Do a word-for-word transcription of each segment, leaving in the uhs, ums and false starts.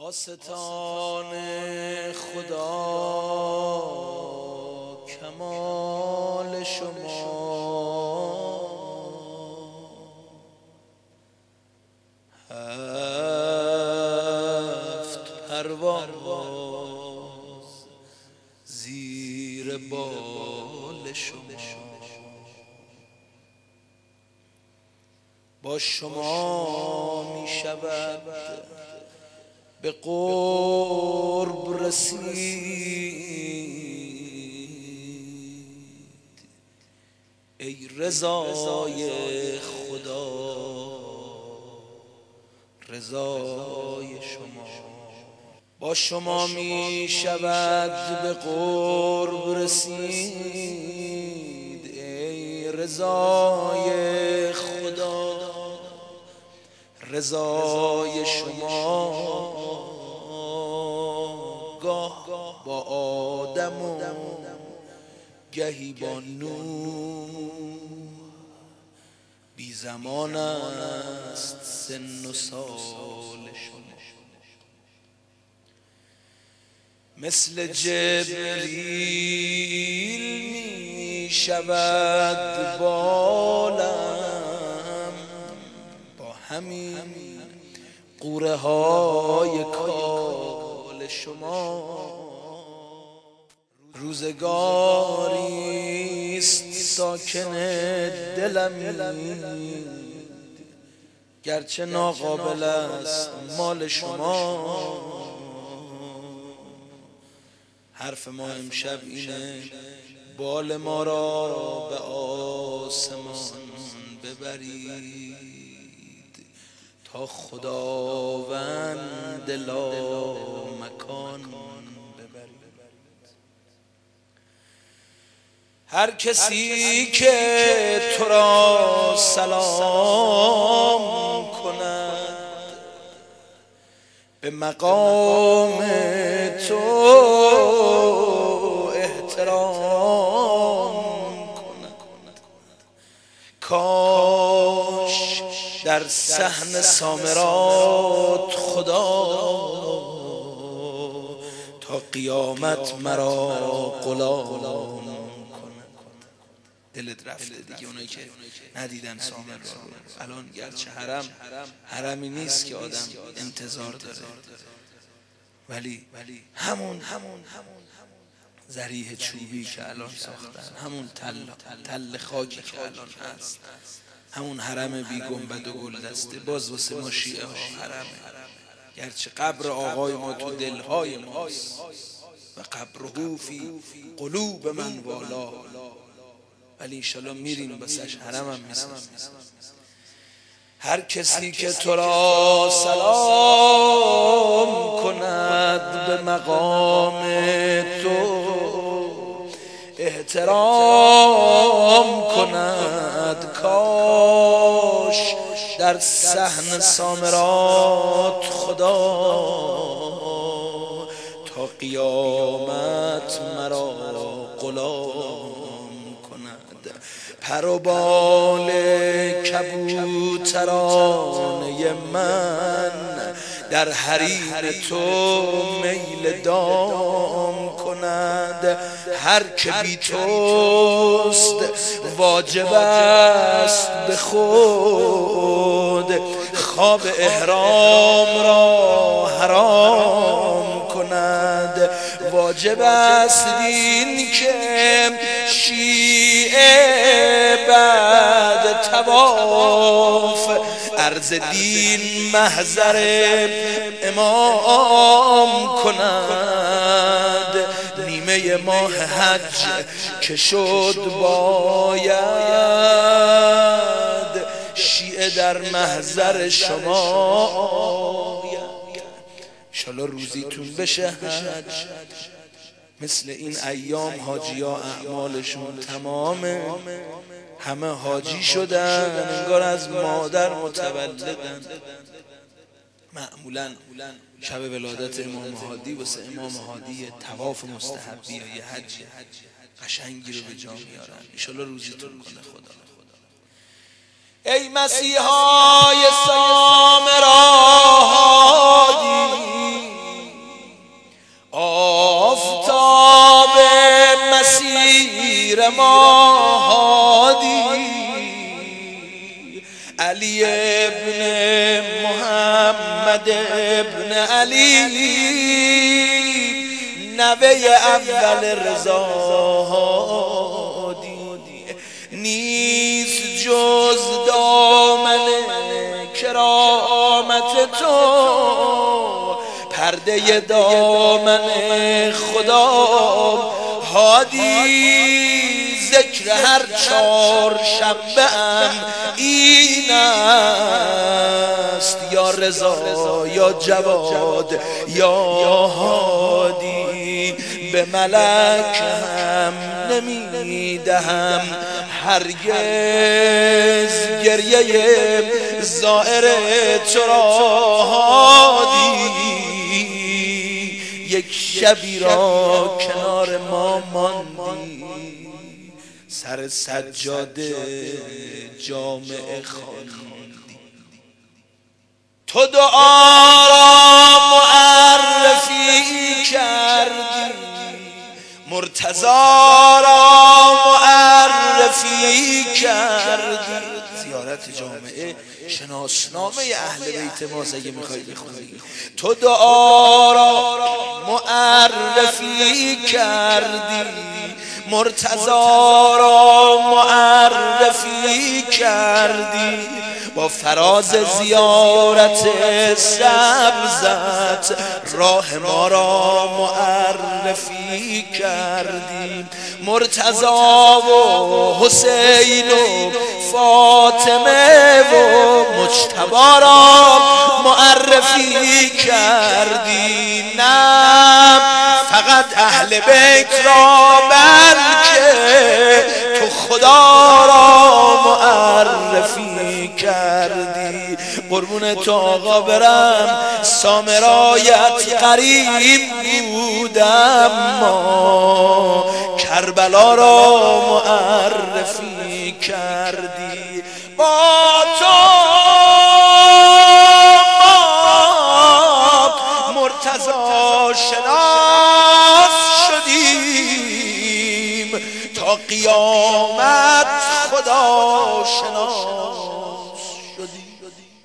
آستان خدا کمال شما، هفت پرواز زیر بال شما، با شما می شود به قرب رسید. ای رضای خدا رضای شما، با شما می شود به قرب رسید. ای رضای خدا رضای شما، گاه با آدم و گهی با نوح، بی زمان است سن و سال شما. مثل جبریل می شود بالم، با همین قوره های کال شما. روزگاری است ساکن دلمی، گرچه ناقابل است مال شما. حرف ما امشب اینه بال ما را به آسمان ببرید تا خداوند لا مکان ببرید. هر کسی که تو را سلام کند، به مقام تو احترام کند. کاش در صحن سامرات خدا تا قیامت مرا غلام کند. دلت رفته دیگه اونایی که ندیدن سامر را الان، گرچه حرم حرمی نیست که آدم انتظار داره، ولی همون همون ذریح چوبی که الان ساختن، همون تل تل خاکی که الان هست، همون حرم بی گنبد و گل دسته، باز واسه ما شیعه ها حرمه. گرچه قبر آقای ما تو دلهای ماست و قبره فی قلوب من والا، ولی انشالله میریم بسش حرم هم میسازیم. هر کسی که تو را سلام کند، به مقام تو احترام کند. کاش در صحن سامرات خدا تا قیامت مرا غلام کند. پر و بال کبوترانه من در حریم تو میل دام کند. هر که بی توست واجب است به خود خواب احرام را حرام کند. واجب است این که شیعه بعد طواف عرض دین محضر امام کند. نیمه ماه حج که شد باید شیعه در محضر شما. انشالله روزیتون بشه حج، مثل این ایام حاجی ها اعمالشون تمامه، همه حاجی شدن، انگار از مادر متولدن. معمولا شب ولادت امام هادی واسه امام هادی طواف مستحبی یا یه حج قشنگی رو به جا میارن. انشالله روزیتون کنه خدا. ای مسیحای سامرا هادی، ما هادی، علی ابن محمد ابن علی، نوه اول رضا هادی، نیست جز دامن کرامت تو، پرده دامن خدا هادی، ذکر هر چهار شنبه ام این است، یا رضا یا جواد یا هادی، به ملک هم نمی دهم هرگز گریه زائر تو را هادی، یک شبی را کنار ما ماندی، سر سجاده جامعه خواندی، تو دعا را معرفی کردی، مرتضی را معرفی کردی، زیارت جامعه شناسنامه اهل بیت ما اگه میخوای بخونی، تو دعا را معرفی کردی، مرتضی را معرفی کردی، با فراز زیارت سبزت راه ما را معرفی کردی، مرتضی و حسین و فاطمه و مجتبی را معرفی کردی، نه فقط اهل بیت را بلکه تو خدا را معرفی کردی، قربون تو آقا برم، سامرایت قریب بودم، ما کربلا را معرفی کردی، با تو مرتضی شناس شدیم، تا قیامت خدا شناس شدیم،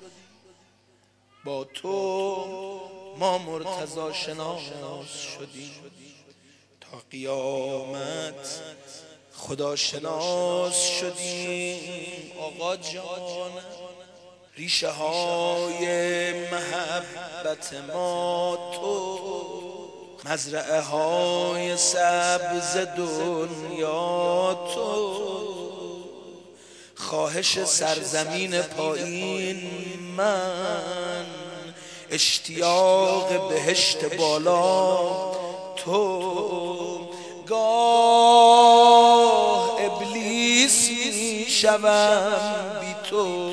با تو ما مرتضی شناس شدیم، تا قیامت خدا شناس شدیم. آقا جان ریشه های محبت ما تو، مزرعه های سبز دنیا تو، خواهش سرزمین پایین من، اشتیاق بهشت بالا تو، گاه ابلیس می شوم بی تو،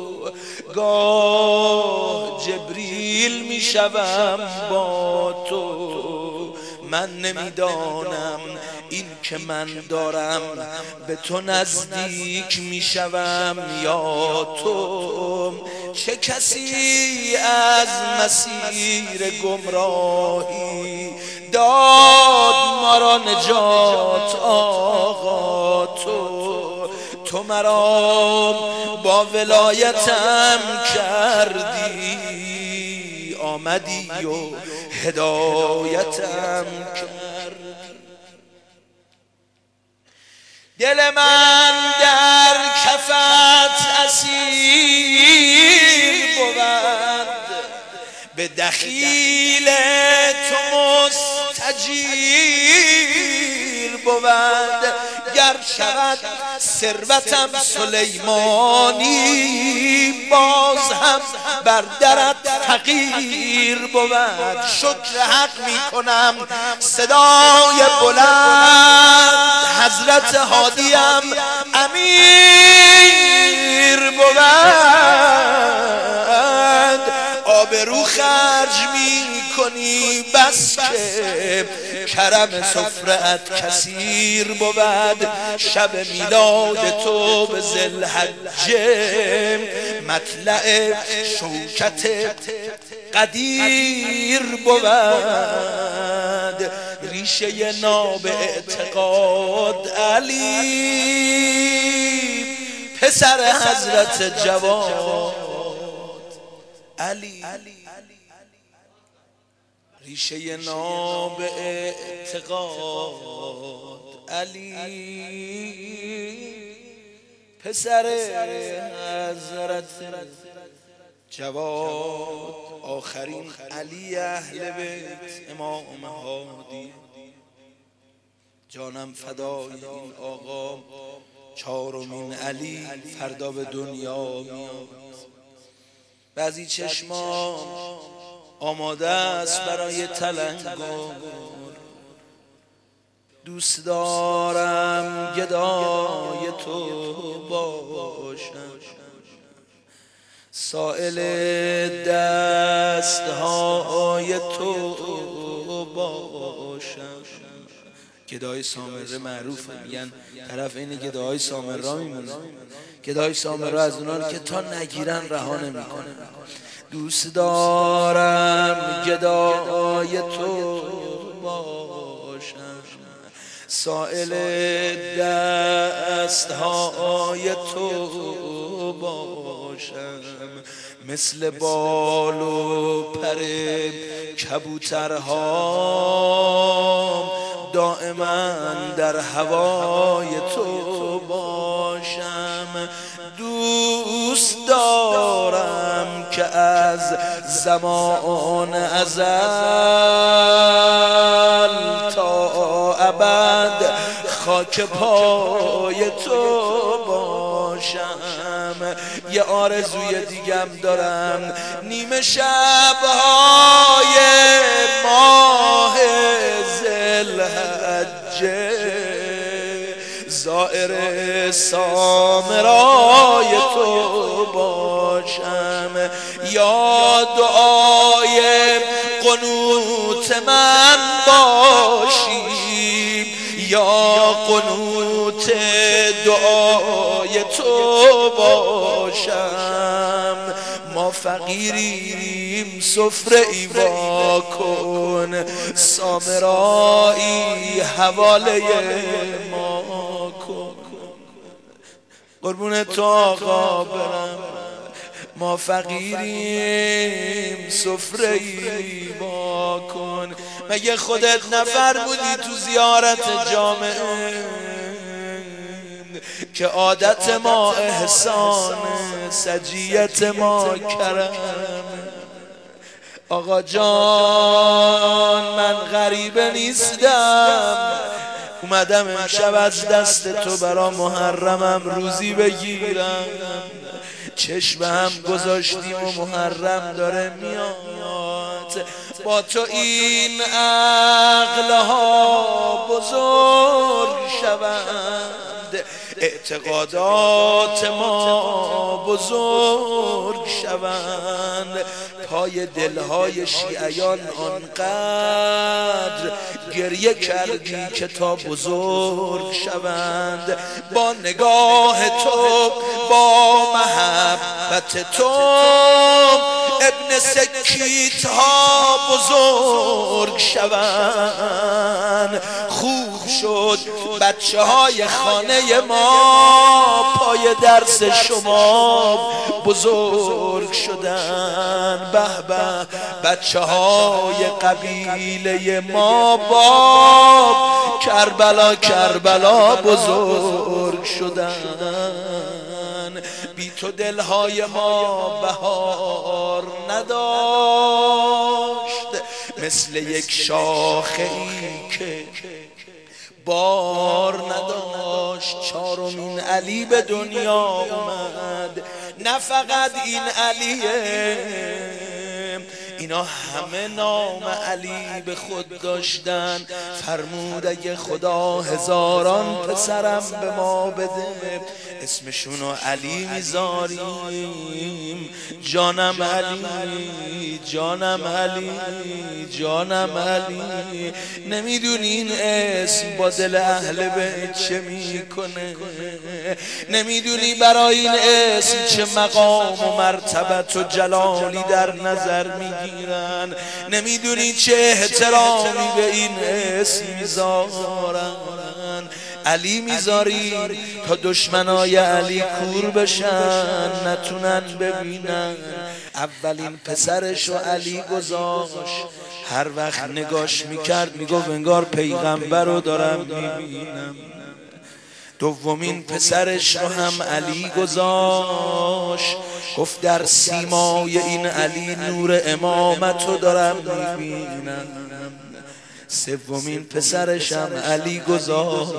گاه جبریل می شوم با تو، من نمیدانم این که من دارم به تو نزدیک می شوم یا تو، چه کسی از مسیر گمراهی داد ما را نجات آقا تو، تو مرا با ولایتم کردی، آمدی و هدایتم کردی، دل من در کفت اسیر بود، به دخیل تو مستجیر بود، گر شود ثروتم سلیمانی، باز هم بر درت حقیر بود، شکر حق می کنم صدای بلند، حضرت هادیم امیر بود، آبرو خرج می کنی بس که کرم سفره‌ات کثیر بود، شب میلاد تو به ذوالحجه مطلع شوکت قدیر بود، ریشه ناب اعتقاد علی پسر حضرت جواد علی ریشه ناب اعتقاد علی پسر حضرت جواد آخرین علی اهل بیت امام هادی جانم فدای این آقا چهارمین علی فردا به دنیا میاد. بعضی چشمان آماده است برای تلنگر دوست دارم گدای تو باشم سائل دستهای تو باشم. گدای سامره معروفه میگن طرف اینه گدای سامره میمونه. گدای سامره از اونان که تا نگیرن رها نمیکنه. دوست دارم گدای تو باشم سائل دستهای تو باشم مثل بال و پر کبوترها دائما در هوای تو باشم. دوست دارم که از زمان ازل تا ابد خاک پای تو باشم. یه آرزوی دیگم دارم نیمه شبهای ماه ذوالحجه زائر سامرای تو باشم یا دعای قنوت من باشی یا قنوت دعای تو باشم. ما فقیریم سفره ای وا کن سامرایی حواله ما کن. قربون تو آقا برم ما فقیریم سفره ای وا کن. مگه خودت نفرمودی تو زیارت جامعه که عادت ما احسان سجیت ما کرم. آقا جان من غریبه نیستم اومدم امشب از دست تو برا محرمم روزی بگیرم. چشم هم گذاشتیم و محرم داره میاد با تو این عقلها بزرگ شوند اعتقادات ما بزرگ شوند. پای دلهای شیعیان آنقدر گریه کردی که تا بزرگ شوند. با نگاه تو با محبت تو ابن سکیت ها بزرگ شوند. خوب شد بچه های خانه ما پای درس شما بزرگ شدن. به به بچه های قبیله ما باب کربلا کربلا بزرگ شدن. بی تو دلهای ما بهار نداشت مثل یک شاخه ای که بار نداشت. چهارمین علی به دنیا اومد نه فقط این علیه اینا همه نام علی به خود داشتن. فرمود اگه خدا هزاران پسرم به ما بده اسمشونو علی میذاریم. جانم علی جانم علی جانم علی. نمیدونی این اسم با دل اهل بیت چه میکنه. نمیدونی برای این اسم چه مقام و مرتبت و جلالی در نظر میگی. میرن، نمیدونی چه احترامی به این اسم میذارن. علی میذاری تا دشمنای علی کور بشن، نتونن ببینن. اولین پسرشو علی گذاشت، هر وقت نگاش میکرد میگفت انگار پیغمبر رو دارم میبینم. دومین پسرش رو هم علی گذاشت، گفت در سیمای این علی نور امامت رو دارم میبینم. سومین پسرش هم علی گذاشت.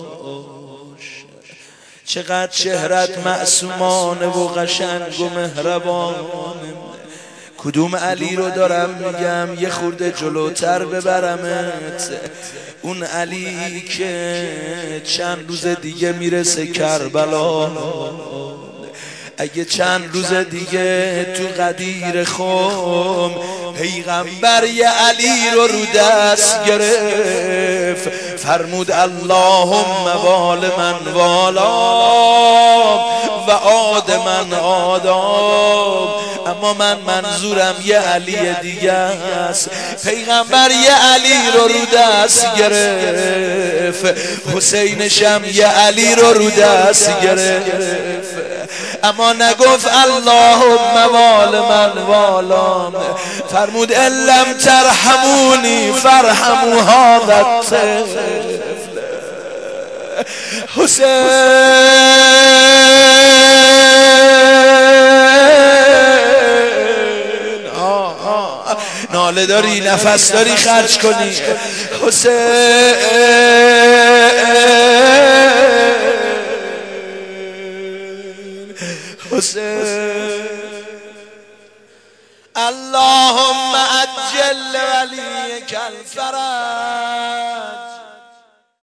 چقدر چهرت معصومانه و قشنگ و مهربانه. کدوم علی رو دارم میگم؟ یه خورده جلوتر ببرمت. اون علی که چند روز دیگه میرسه کربلا، اگه چند روز دیگه تو غدیر خم پیغمبر یه علی رو رو دست گرفت، فرمود اللهم وال من والام و آد من آدام. اما من منظورم یه علی دیگه است. پیغمبر یه علی رو رو دست گرفت، حسینشم یه علی رو رو دست گرفت، اما نگفت اللهم وال من والام، فرمود لم ترحمونی فرحموا هذا الطفل. حسین ناله داری، نفس داری، خرج کنی. حسین حسین اللهم عجل ولیک الفرج.